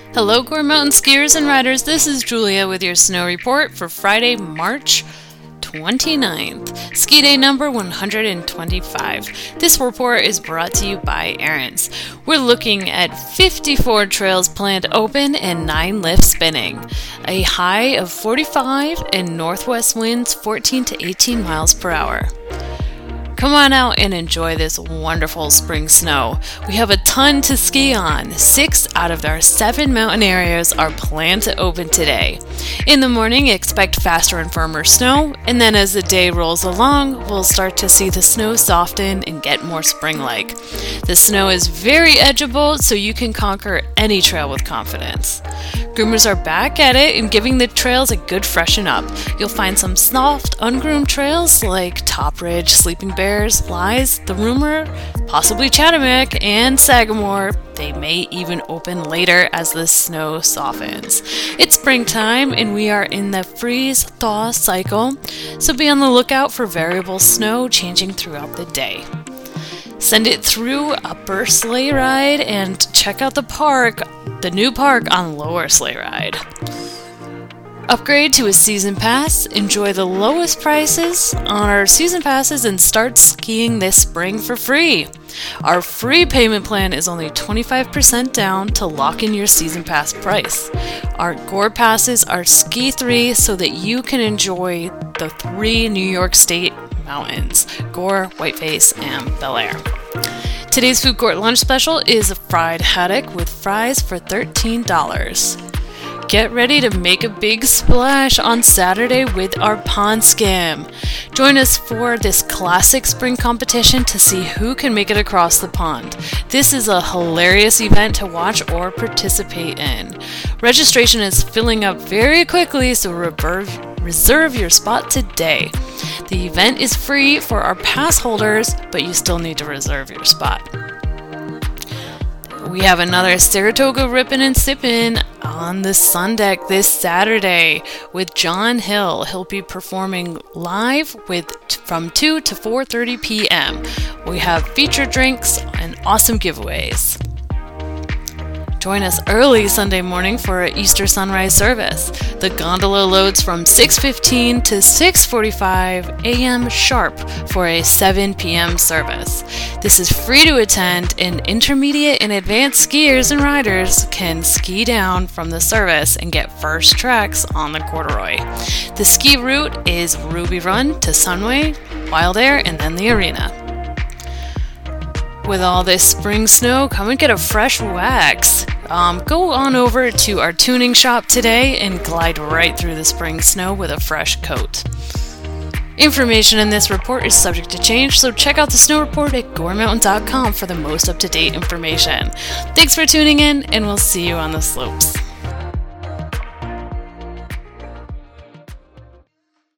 Hello, Gore Mountain skiers and riders. This is Julia with your snow report for Friday, March 29th, ski day number 125. This report is brought to you by Aaron's. We're looking at 54 trails planned open and 9 lifts spinning. A high of 45 and northwest winds 14 to 18 miles per hour. Come on out and enjoy this wonderful spring snow. We have a ton to ski on. 6 out of our 7 mountain areas are planned to open today. In the morning, expect faster and firmer snow, and then as the day rolls along, we'll start to see the snow soften and get more spring-like. The snow is very edgeable, so you can conquer any trail with confidence. Groomers are back at it and giving the trails a good freshen up. You'll find some soft, ungroomed trails like Top Ridge, Sleeping Bears, Lies, The Rumor, possibly Chattamack, and Sagamore. They may even open later as the snow softens. It's springtime and we are in the freeze-thaw cycle, so be on the lookout for variable snow changing throughout the day. Send it through Upper Sleigh Ride and check out the new park on Lower Sleigh Ride. Upgrade to a season pass, enjoy the lowest prices on our season passes, and start skiing this spring for free. Our free payment plan is only 25% down to lock in your season pass price. Our Gore passes are ski-3 so that you can enjoy the 3 New York State mountains, Gore, Whiteface, and Bel Air. Today's food court lunch special is a fried haddock with fries for $13. Get ready to make a big splash on Saturday with our pond skim. Join us for this classic spring competition to see who can make it across the pond. This is a hilarious event to watch or participate in. Registration is filling up very quickly, so reserve your spot today. The event is free for our pass holders, but you still need to reserve your spot. We have another Saratoga Rippin' and Sippin' on the Sun Deck this Saturday with John Hill. He'll be performing live from 2 to 4:30 p.m. We have featured drinks and awesome giveaways. Join us early Sunday morning for an Easter sunrise service. The gondola loads from 6:15 to 6:45 a.m. sharp for a 7 p.m. service. This is free to attend, and intermediate and advanced skiers and riders can ski down from the service and get first tracks on the corduroy. The ski route is Ruby Run to Sunway, Wild Air, and then the arena. With all this spring snow, come and get a fresh wax. Go on over to our tuning shop today and glide right through the spring snow with a fresh coat. Information in this report is subject to change, so check out the snow report at goremountain.com for the most up-to-date information. Thanks for tuning in, and we'll see you on the slopes.